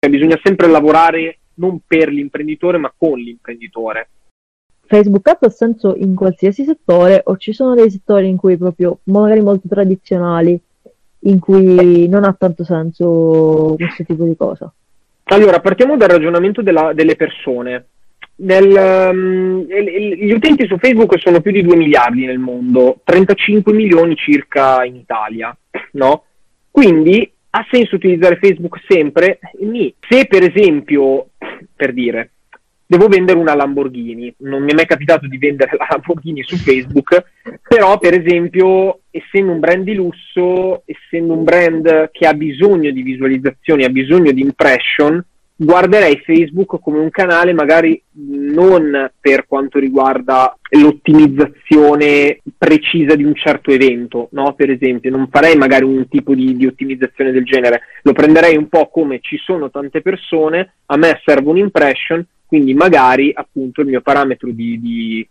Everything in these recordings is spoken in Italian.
Cioè bisogna sempre lavorare non per l'imprenditore ma con l'imprenditore. Facebook Ads ha senso in qualsiasi settore o ci sono dei settori in cui proprio, magari molto tradizionali, in cui non ha tanto senso questo tipo di cosa? Allora, partiamo dal ragionamento delle persone. Gli utenti su Facebook sono più di 2 miliardi nel mondo, 35 milioni circa in Italia, no? Quindi ha senso utilizzare Facebook sempre? Se per esempio, per dire, devo vendere una Lamborghini, non mi è mai capitato di vendere la Lamborghini su Facebook, però per esempio, essendo un brand di lusso, essendo un brand che ha bisogno di visualizzazioni, ha bisogno di impression, guarderei Facebook come un canale magari non per quanto riguarda l'ottimizzazione precisa di un certo evento, no? Per esempio, non farei magari un tipo di ottimizzazione del genere, lo prenderei un po' come ci sono tante persone, a me serve un'impression, quindi magari appunto il mio parametro di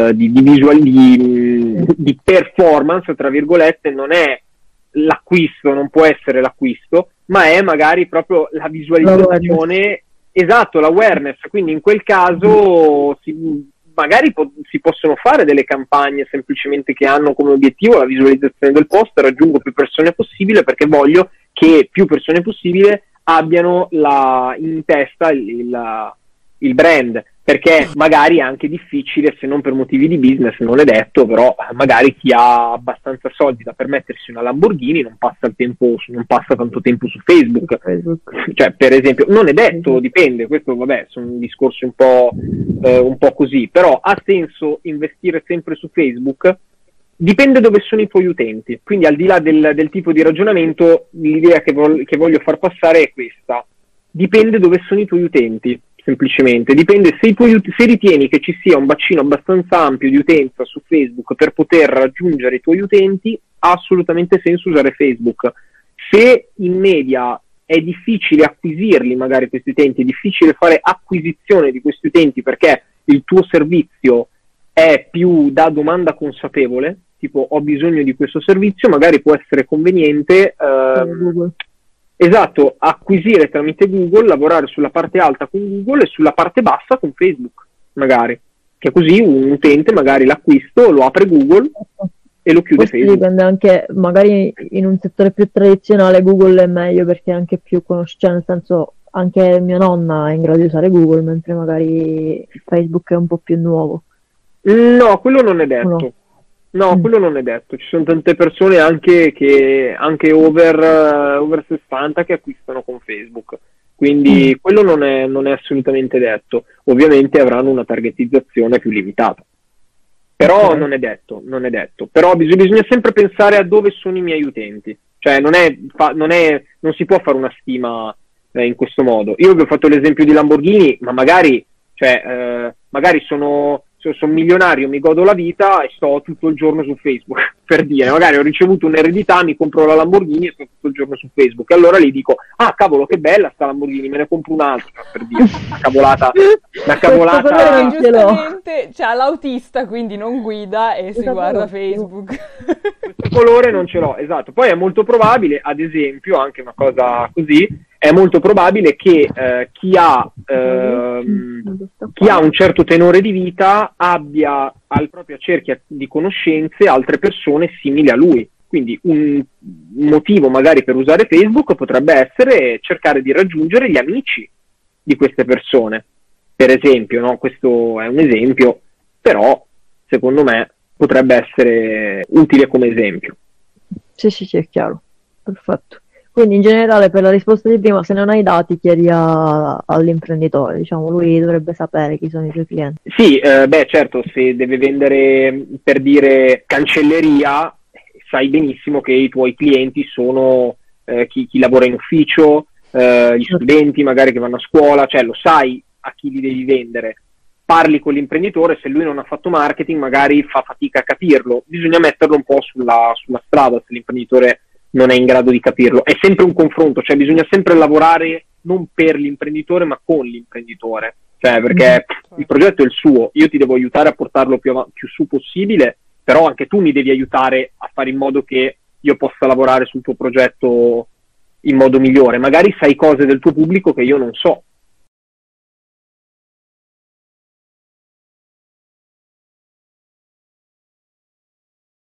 performance, tra virgolette, non è l'acquisto, non può essere l'acquisto, ma è magari proprio la visualizzazione, esatto, l'awareness. Quindi in quel caso magari si possono fare delle campagne semplicemente che hanno come obiettivo la visualizzazione del post, raggiungo più persone possibile perché voglio che più persone possibile abbiano in testa il brand, perché magari è anche difficile, se non per motivi di business, non è detto, però magari chi ha abbastanza soldi da permettersi una Lamborghini non passa tanto tempo su Facebook. Cioè, per esempio, non è detto, dipende, questo vabbè, sono discorsi un po' così, però ha senso investire sempre su Facebook? Dipende dove sono i tuoi utenti. Quindi al di là del tipo di ragionamento, l'idea che voglio far passare è questa: dipende dove sono i tuoi utenti. Semplicemente dipende se ritieni che ci sia un bacino abbastanza ampio di utenza su Facebook per poter raggiungere i tuoi utenti, ha assolutamente senso usare Facebook. Se in media è difficile acquisirli, magari questi utenti, è difficile fare acquisizione di questi utenti perché il tuo servizio è più da domanda consapevole, tipo ho bisogno di questo servizio, magari può essere conveniente esatto, acquisire tramite Google, lavorare sulla parte alta con Google e sulla parte bassa con Facebook, magari. Che così un utente magari l'acquisto, lo apre Google e lo chiude. Questo Facebook. Dipende anche, magari in un settore più tradizionale Google è meglio perché è anche più conosciuto, nel senso anche mia nonna è in grado di usare Google, mentre magari Facebook è un po' più nuovo. No, quello non è detto. No, quello non è detto. Ci sono tante persone anche over 60 che acquistano con Facebook. Quindi quello non è assolutamente detto. Ovviamente avranno una targetizzazione più limitata. Però non è detto. Però bisogna sempre pensare a dove sono i miei utenti. Cioè non si può fare una stima in questo modo. Io vi ho fatto l'esempio di Lamborghini, ma magari sono milionario, mi godo la vita e sto tutto il giorno su Facebook, per dire, magari ho ricevuto un'eredità, mi compro la Lamborghini e sto tutto il giorno su Facebook, e allora lì dico, ah cavolo che bella sta Lamborghini, me ne compro un'altra, per dire, una cavolata. Giustamente c'ha l'autista, quindi non guida e si guarda Facebook. Questo colore non ce l'ho, esatto. Poi è molto probabile, ad esempio, anche una cosa così, è molto probabile che chi ha un certo tenore di vita abbia alla propria cerchia di conoscenze altre persone simili a lui. Quindi un motivo magari per usare Facebook potrebbe essere cercare di raggiungere gli amici di queste persone. Per esempio, no? Questo è un esempio, però secondo me potrebbe essere utile come esempio. Sì, è chiaro. Perfetto. Quindi in generale per la risposta di prima, se non hai dati chiedi all'imprenditore, diciamo, lui dovrebbe sapere chi sono i suoi clienti. Sì, certo, se deve vendere, per dire, cancelleria, sai benissimo che i tuoi clienti sono chi lavora in ufficio, gli studenti magari che vanno a scuola, cioè lo sai a chi li devi vendere. Parli con l'imprenditore, se lui non ha fatto marketing magari fa fatica a capirlo, bisogna metterlo un po' sulla strada se l'imprenditore non è in grado di capirlo. È sempre un confronto, cioè bisogna sempre lavorare non per l'imprenditore ma con l'imprenditore, cioè perché il progetto è il suo, io ti devo aiutare a portarlo più su possibile, però anche tu mi devi aiutare a fare in modo che io possa lavorare sul tuo progetto in modo migliore, magari sai cose del tuo pubblico che io non so.